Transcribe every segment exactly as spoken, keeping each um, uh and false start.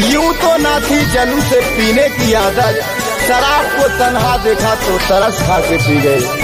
यूं तो ना थी जन्म से पीने की आदत, शराब को तन्हा देखा तो तरस खा के पी गए।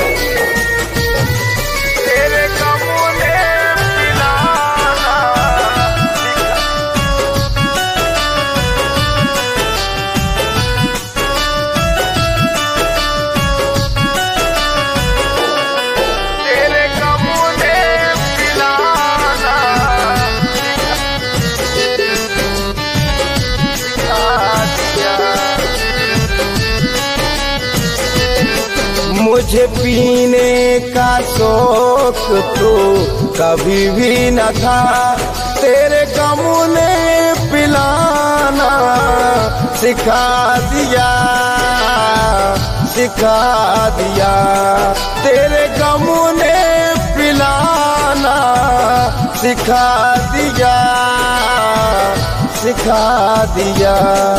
मुझे पीने का शौक तो कभी भी न था, तेरे गमों ने पिलाना सिखा दिया, सिखा दिया। तेरे गमों ने पिलाना सिखा दिया, सिखा दिया।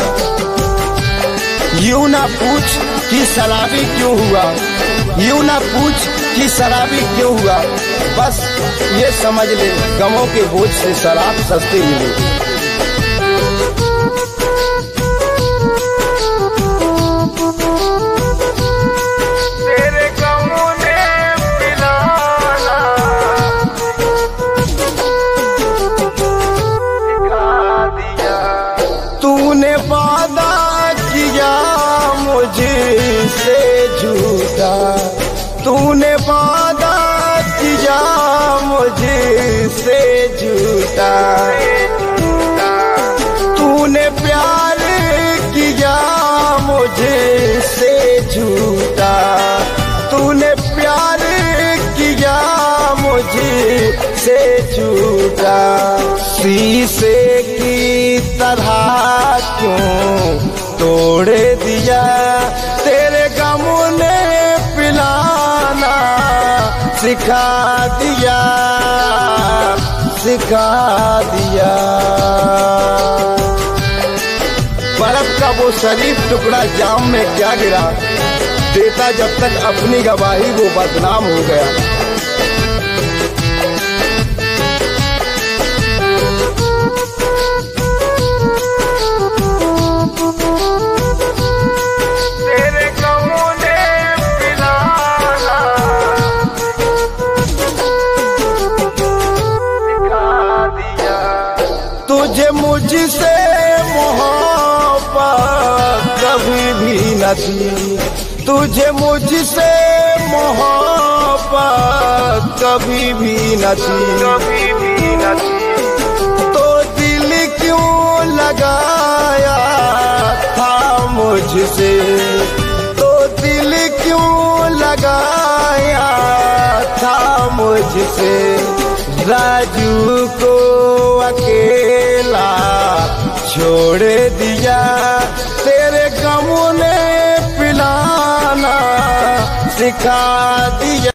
यूं ना पूछ कि शराबी क्यों हुआ, यूं ना पूछ कि शराबी क्यों हुआ, बस ये समझ ले गमों के बोझ से शराब सस्ती मिली। तूने वादा किया मुझसे झूठा, तूने वादा किया मुझसे झूठा। तूने प्यार किया मुझसे झूठा, तूने प्यार किया मुझसे झूठा। शीशे की तरह क्यों तोड़ दिया, तेरे गमों ने पिलाना सिखा दिया, सिखा दिया। बर्फ का वो शरीफ टुकड़ा जाम में क्या गिरा, देता जब तक अपनी गवाही वो बदनाम हो गया। तुझे मुझसे मोहब्बत कभी भी न थी, तुझे मुझसे मोहब्बत कभी भी न थी, कभी भी न थी। तो दिल क्यों लगाया था मुझसे, तो दिल क्यों लगाया था मुझसे। राजू को अकेला छोड़ दिया, तेरे गमों ने पिलाना सिखा दिया।